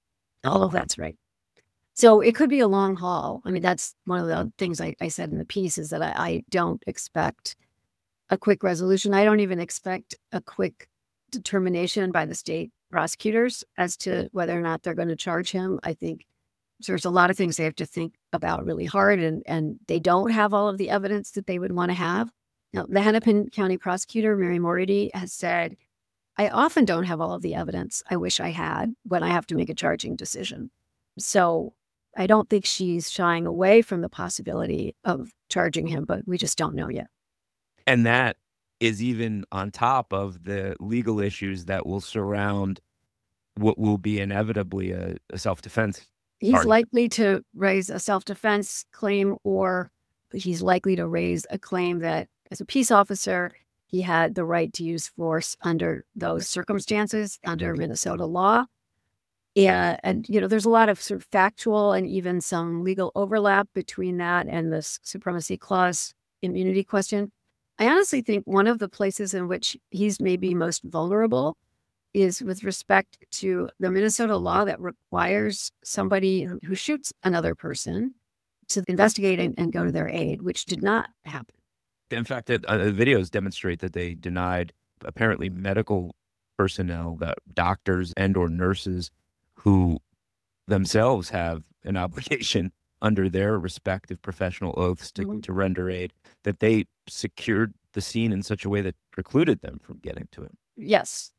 All of that's right. So it could be a long haul. I mean, that's one of the things I, I said in the piece is that I, I don't expect a quick resolution. I don't even expect a quick determination by the state prosecutors as to whether or not they're going to charge him. I think there's a lot of things they have to think about really hard, and, and they don't have all of the evidence that they would want to have. Now, the Hennepin County prosecutor, Mary Mority, has said, I often don't have all of the evidence I wish I had when I have to make a charging decision. So I don't think she's shying away from the possibility of charging him, but we just don't know yet. And that is even on top of the legal issues that will surround what will be inevitably a, a self-defense. He's argument. likely to raise a self-defense claim, or he's likely to raise a claim that as a peace officer, he had the right to use force under those circumstances, under Minnesota law. Yeah, and you know, there's a lot of sort of factual and even some legal overlap between that and this supremacy clause immunity question. I honestly think one of the places in which he's maybe most vulnerable is with respect to the Minnesota law that requires somebody who shoots another person to investigate and, and go to their aid, which did not happen. In fact, uh, the videos demonstrate that they denied apparently medical personnel, that doctors and or nurses who themselves have an obligation under their respective professional oaths to, Mhm. to render aid, that they secured the scene in such a way that precluded them from getting to him. Yes.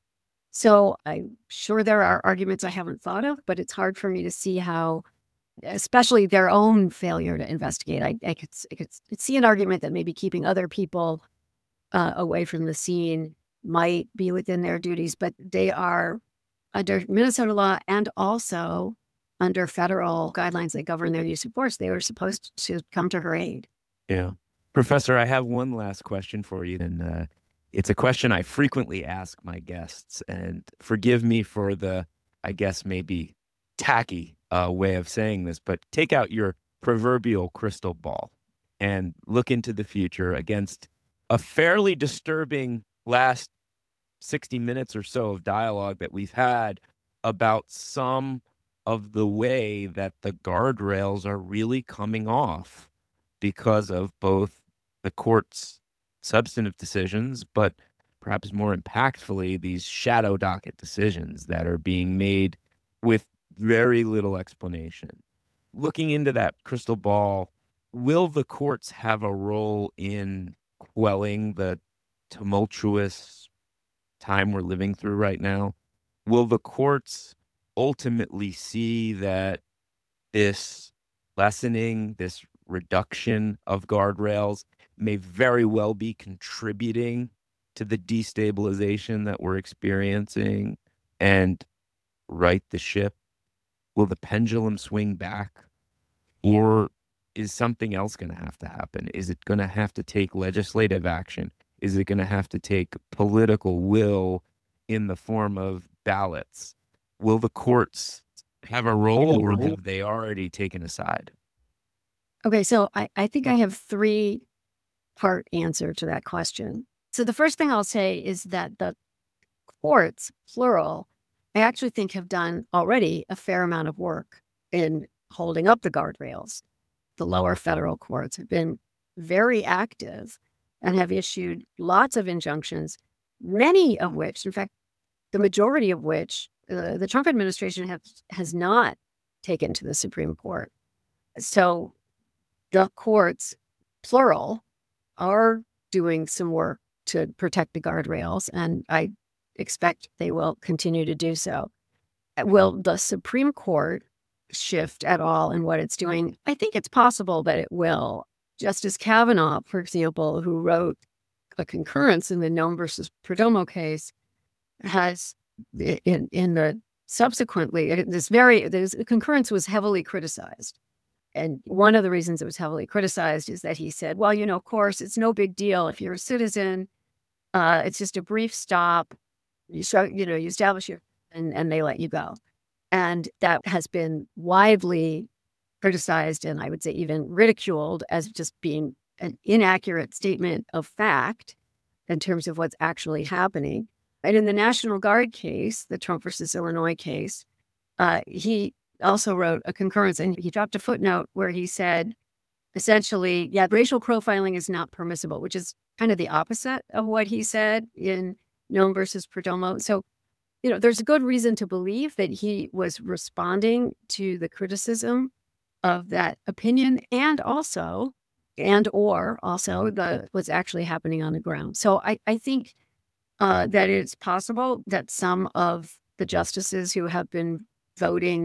So I'm sure there are arguments I haven't thought of, but it's hard for me to see how, especially their own failure to investigate. I, I, could, I could see an argument that maybe keeping other people uh, away from the scene might be within their duties, but they are under Minnesota law and also under federal guidelines that govern their use of force. They were supposed to come to her aid. Yeah. Professor, I have one last question for you, and uh, it's a question I frequently ask my guests, and forgive me for the, I guess, maybe tacky uh, way of saying this, but take out your proverbial crystal ball and look into the future against a fairly disturbing last sixty minutes or so of dialogue that we've had about some of the way that the guardrails are really coming off because of both the court's substantive decisions, but perhaps more impactfully, these shadow docket decisions that are being made with very little explanation. Looking into that crystal ball, will the courts have a role in quelling the tumultuous time we're living through right now? Will the courts ultimately see that this lessening, this reduction of guardrails may very well be contributing to the destabilization that we're experiencing and right the ship? Will the pendulum swing back? Or is something else going to have to happen? Is it going to have to take legislative action? Is it going to have to take political will in the form of ballots? Will the courts have a role, or have they already taken a side? Okay, so I, I think I have three part answer to that question. So the first thing I'll say is that the courts, plural, I actually think have done already a fair amount of work in holding up the guardrails. The lower federal courts have been very active and have issued lots of injunctions, many of which, in fact, the majority of which, uh, the Trump administration have, has not taken to the Supreme Court. So the courts, plural, are doing some work to protect the guardrails, and I expect they will continue to do so. Will the Supreme Court shift at all in what it's doing? I think it's possible that it will. Justice Kavanaugh, for example, who wrote a concurrence in the Nome versus Perdomo case, has in in the subsequently this very this concurrence was heavily criticized. And one of the reasons it was heavily criticized is that he said, well, you know, of course, it's no big deal if you're a citizen. Uh, it's just a brief stop. You show, you know, you establish your, and, and they let you go. And that has been widely criticized, and I would say even ridiculed, as just being an inaccurate statement of fact in terms of what's actually happening. And in the National Guard case, the Trump versus Illinois case, uh, he also wrote a concurrence, and he dropped a footnote where he said, essentially, yeah, racial profiling is not permissible, which is kind of the opposite of what he said in Nome versus Perdomo. So, you know, there's a good reason to believe that he was responding to the criticism of that opinion, and also, and or also the what's actually happening on the ground. So I, I think uh, that it's possible that some of the justices who have been voting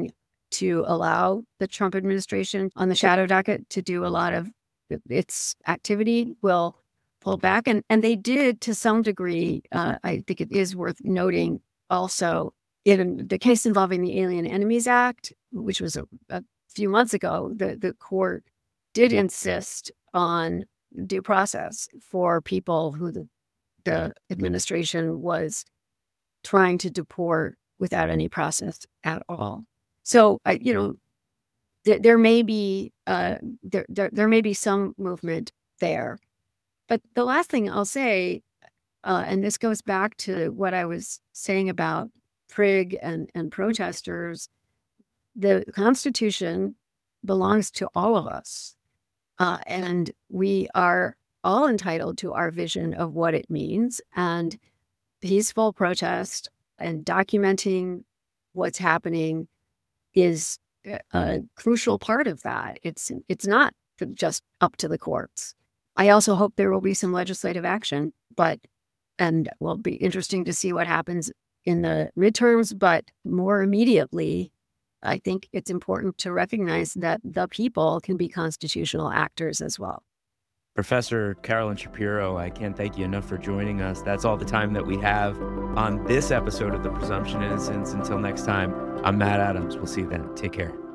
to allow the Trump administration on the shadow docket to do a lot of its activity will pull back. And, and they did to some degree. Uh, I think it is worth noting also in the case involving the Alien Enemies Act, which was a, a few months ago, the, the court did insist on due process for people who the, the administration was trying to deport without any process at all. So, I, you know, th- there may be uh, there, there there may be some movement there. But the last thing I'll say, uh, and this goes back to what I was saying about Prig and, and protesters, the Constitution belongs to all of us. Uh, and we are all entitled to our vision of what it means. And peaceful protest and documenting what's happening is a crucial part of that. It's it's not just up to the courts. I also hope there will be some legislative action, but and will be interesting to see what happens in the midterms. But more immediately, I think it's important to recognize that the people can be constitutional actors as well. Professor Carolyn Shapiro, I can't thank you enough for joining us. That's all the time that we have on this episode of The Presumption of Innocence. Until next time, I'm Matt Adams. We'll see you then. Take care.